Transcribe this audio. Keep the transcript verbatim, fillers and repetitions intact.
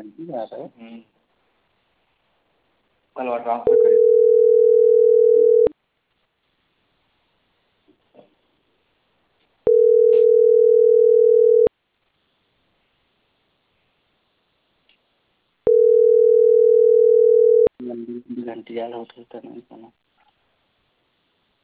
घंटी आ रहा है। कल और ट्रांसफर कर लंबी लंबी घंटी आ रहा है, उठता नहीं खाना।